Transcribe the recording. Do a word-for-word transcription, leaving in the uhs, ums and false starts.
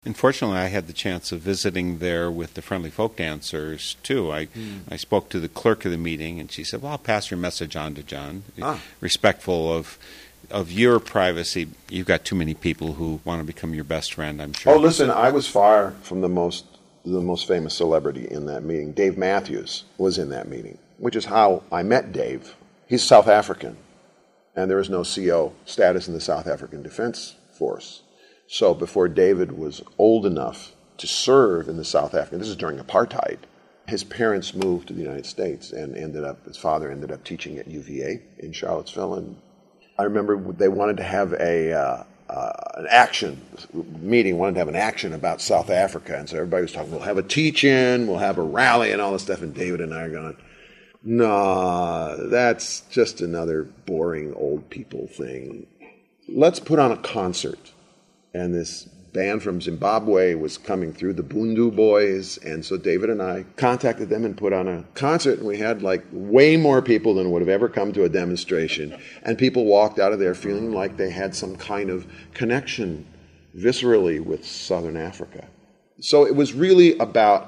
Unfortunately, I had the chance of visiting there with the Friendly Folk Dancers, too. I mm. I spoke to the clerk of the meeting, and she said, well, I'll pass your message on to John. Ah. Respectful of of your privacy. You've got too many people who want to become your best friend, I'm sure. Oh, listen, I was far from the most the most famous celebrity in that meeting. Dave Matthews was in that meeting, which is how I met Dave. He's South African, and there is no C O status in the South African Defense Force. So before David was old enough to serve in the South African, this is during apartheid, his parents moved to the United States and ended up, his father ended up teaching at U V A in Charlottesville. And I remember they wanted to have a uh, uh, an action meeting, wanted to have an action about South Africa. And so everybody was talking, we'll have a teach-in, we'll have a rally and all this stuff. And David and I are going, no, that's just another boring old people thing. Let's put on a concert. And this band from Zimbabwe was coming through, the Bundu Boys, and so David and I contacted them and put on a concert, and we had like way more people than would have ever come to a demonstration, and people walked out of there feeling like they had some kind of connection viscerally with Southern Africa. So it was really about